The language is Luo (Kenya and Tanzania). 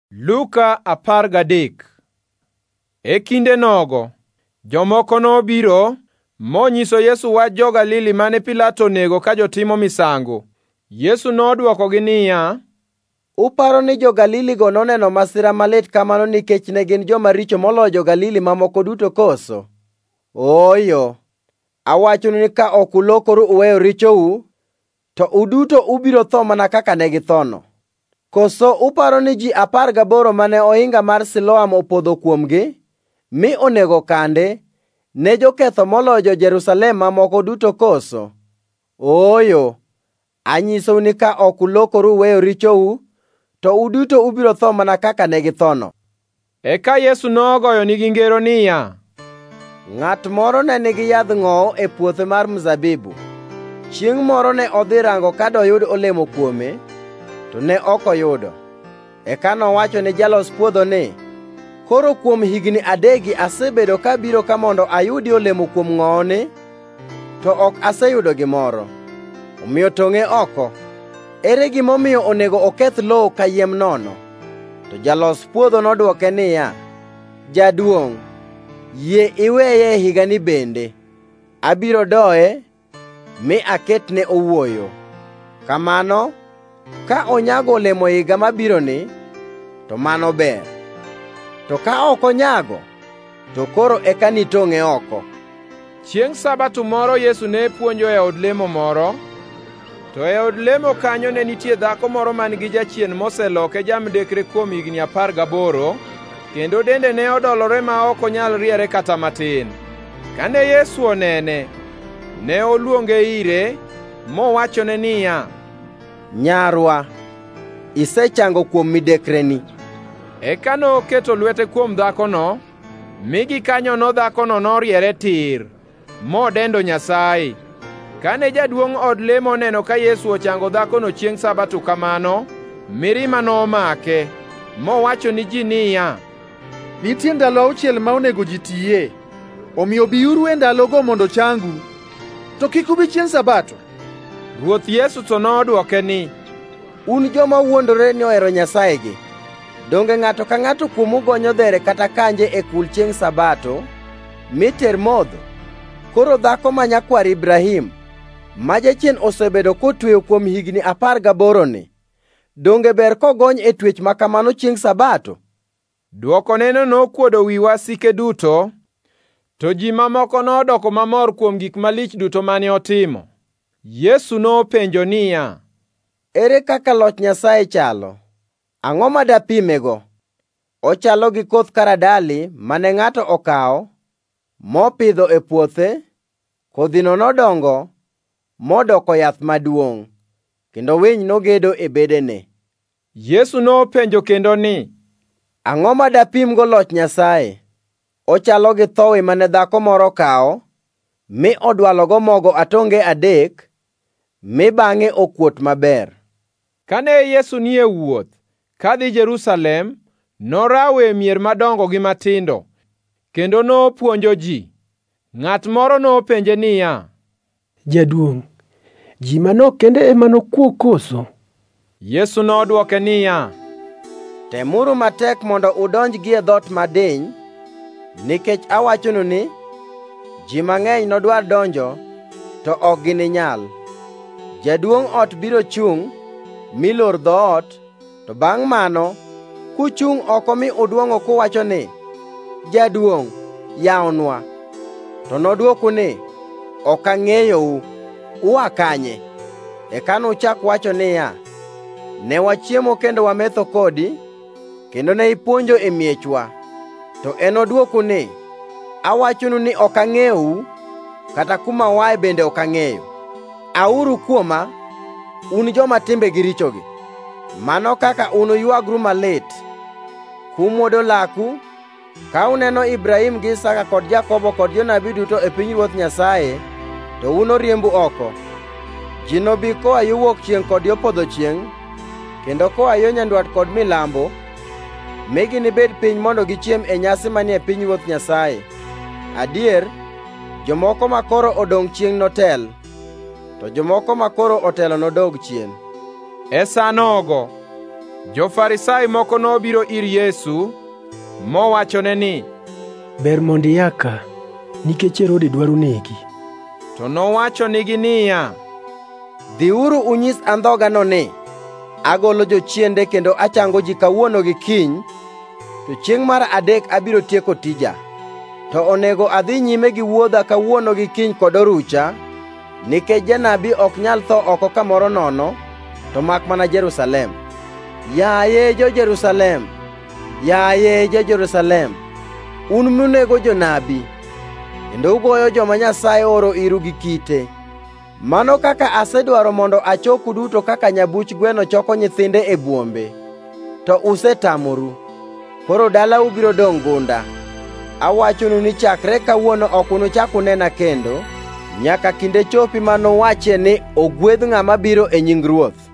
Luka 13. E kinde nogo, jomoko nobiro monyiso Yesu wach jo-Galili mane Pilato onego ka jotimo misango. Yesu nodwokogi niya, uparo ni jo-Galili-go noneno masira malit kamano nikech ne gin joma richo moloyo jo-Galili mamoko duto koso? Ooyo, awachonu ni ka ok ulokoru uweyo richou, to uduto ubiro tho mana kaka ne githono. Koso uparo ni ji 18 mane ohinga mar Siloam opodho kuomgi, mi onego kande, ne joketho moloyo jo-Jerusalem mamoko duto koso? Ooyo, anyisou ni ka ok ulokoru uweyo richou, to uduto ubiro tho mana kaka ne githono. Eka Yesu nogoyonegi ngero niya, ng'at moro ne nigi yadh ng'owo e puothe mar mzabibu. Chieng' moro ne odhi rango ka doyud olemo kuome, to ne ok oyudo. Eka nowacho ne jalos puodho ni, koro kuom higni 3 asebedo kabiro ka mondo ayudi olemo kuom ng'owoni, to ok aseyudo gimoro. Omiyo tong'e oko. Ere gimomiyo onego oketh lowo kayiem nono? To jalos puodho nodwoke niya, jaduong', yie iweye higani bende. Abiro doye mi aketne owuoyo. Kamano, ka onyago olemo higa mabironi, to mano ber. To ka ok onyago, to koro eka nitong'e oko. Chieng' Sabato moro Yesu ne puonjo e od lemo moro, to e od lemo kanyo ne nitie dhako moro man-gi jachien moseloke jamdekre kuom higni 18, kendo dende ne odolore ma ok onyal riere kata matin. Kane Yesu onene, ne oluonge ire mowachone niya, nyarwa, isechango kuom midekreni. Eka noketo lwete kuom dhakono, mi gikanyono dhakono noriere tir, modendo Nyasaye. Kane jaduong' od lemo oneno ka Yesu ochango dhakono chiengʼ Sabato kamano, mirima nomake, mowacho ni ji niya, nitie ndalo 6 ma onego ji tiye, omiyo biuru e ndalogo mondo changu, to kik ubi chiengʼ Sabato. Ruoth Yesu to nodwoke ni, un joma wuondore ni ohero Nyasayegi, donge ng'ato ka ng'ato kuomu gonyo dhere kata kanje e kul chiengʼ Sabato, mi ter modho? Koro dhako ma nyakwar Ibrahim, ma jachien osebedo kotweyo kuom higni 18 donge ber kogony e twech makamano chiengʼ Sabato? Dwokoneno nokuodo wi wasike duto, to ji mamoko nodoko mamor kuom gik malich duto mane otimo. Yesu nopenjo niya, ere kaka loch Nyasaye chalo? Ang'o ma dapimego? Ochalo gi koth karadali mane ng'ato okawo mopidho e puothe. Kodhino nodongo modoko yath maduongʼ, kendo winy nogedo e bedene. Yesu nopenjo kendo ni, ang'o ma dapimgo loch Nyasaye? Ochalo gi thowi mane dhako moro kawo, mi odwalogo mogo atonge 3, mi bang'e okuot maber. Kane Yesu nie wuoth kadhi Jerusalem, norawo e mier madongo gi matindo, kendo nopuonjo ji. Ng'at moro nopenje niya, jaduong', ji manok kende ema nokuo koso? Yesu nodwoke niya, temuru matek mondo udonj gie dhoot madiny, nikech awachonu ni, ji mang'eny nodwar donjo, to ok gininyal. Jaduong' ot biro chung' mi lor dhoot, to bang' mano, kuchung' oko mi udwong'o kuwacho ni, jaduong', yawnwa. To nodwoku ni, ok ang'eyou, ua kanye? Eka nuchak wacho niya, ne wachiemo kendo wametho kodi, kendo ne ipuonjo e miechwa. To enodwoku ni, awachonu ni ok ang'eyou, kata kuma wae bende ok ang'eyo. Auru kuoma, un joma timbegi richogi. Mano kaka unuywagru malit, kumwodo laku, ka uneno Ibrahim gi Isaka kod Jakobo kod jonabi duto e pinyruoth Nyasaye, to unoriembu oko. Ji nobi koa yo wuok chiengʼ kod yo podho chiengʼ, kendo koa yo nyandwat kod milambo, mi ginibed piny mondo gichiem e nyasi manie pinyruoth Nyasaye. Adier, jomoko makoro odongʼ chiengʼ notel, to jomoko makoro otelo nodog chien. E sa nogo, Jo-Farisai moko nobiro ir Yesu mowachone ni, ber mondo ia ka, nikech Herode dwaro negi. To nowachonegi niya, dhiuru unyis andhogano ni, agolo jochiende kendo achango ji kawuono gi kiny, to chiengʼ mar adek abiro tieko tija. To onego adhi nyime gi wuodha kawuono gi kiny kod orucha, nikech janabi ok nyal tho oko kamoro nono, to mak mana Jerusalem. Yaye jo-Jerusalem, yaye jo-Jerusalem, un munego jonabi, kendo ugoyo joma Nyasaye oro iru gi kite. Mano kaka asedwaro mondo achoku duto kaka nyabuch gweno choko nyithinde e buombe, to usetamoru. Koro dalau biro dongʼ gunda. Awachonu ni chakre kawuono ok unuchak unena kendo, nyaka kinde chopi manowachie ni ogwedh ng'ama biro e nying Ruoth.